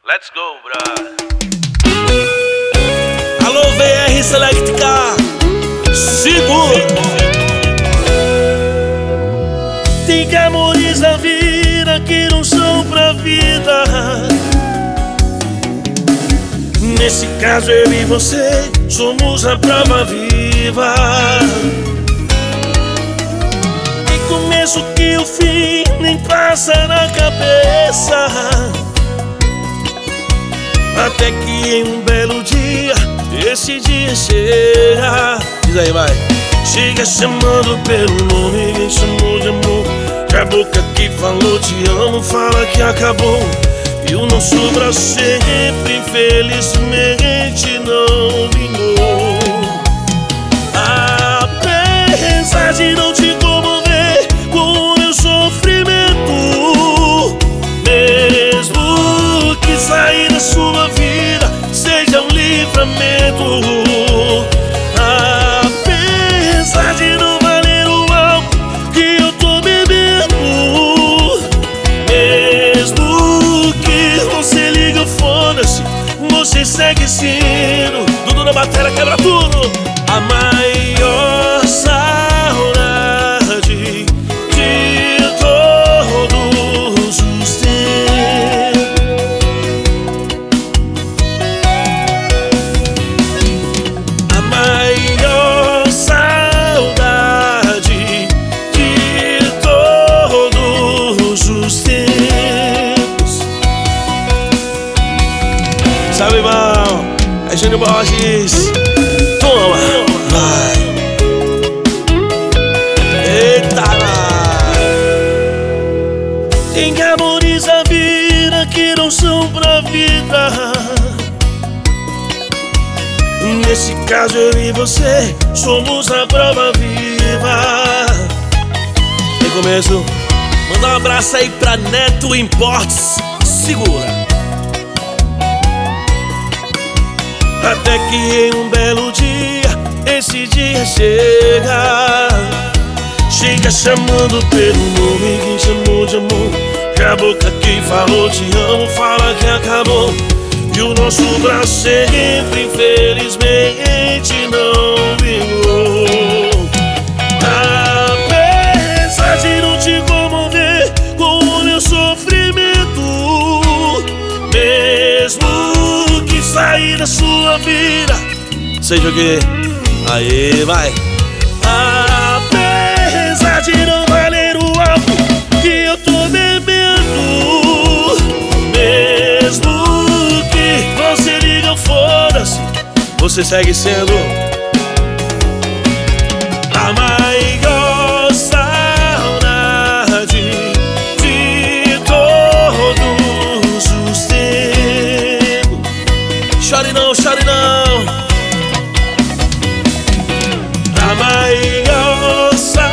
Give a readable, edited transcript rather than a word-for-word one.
Let's go, brother. Alô, VR Select Car, segura. Tem amores na vida que não são pra vida. Nesse caso eu e você somos a prova viva. Tem começo que o fim nem passa na cabeça. Até que em um belo dia, esse dia chega. Diz aí, vai. Chega chamando pelo nome, me chamou de amor. Que a boca que falou te amo, fala que acabou. E o nosso braço sempre, infelizmente, não vingou. Apesar de não te comover com o meu sofrimento, mesmo que sair da sua vida seja um livramento. Apesar de não valer o álcool que eu tô bebendo, mesmo que você liga, foda-se, você segue sendo Dudu na bateria, quebra tudo. A maior saudade de todos os tempos. A maior saudade de todos os tempos. Sabe, irmão? É Júnior Borges. Toma, vai. Eita, vai. Tem amores na vida que não são pra vida. Nesse caso eu e você somos a prova viva. Tem começo. Manda um abraço aí pra Neto Imports. Segura. Até que em um belo dia, esse dia chega. Chega chamando pelo nome, quem chamou de amor. Que a boca que falou te amo, fala que acabou. E o nosso braço sempre, infelizmente, não vingou. Apesar de não te comover com o meu sofrimento, mesmo que sair da sua vida seja o quê? Aí, vai. Apesar de não valer o álcool que eu tô bebendo, mesmo que você liga, foda-se, você segue sendo a maior saudade de todos os tempos. Chore não, chore não. A maior saudade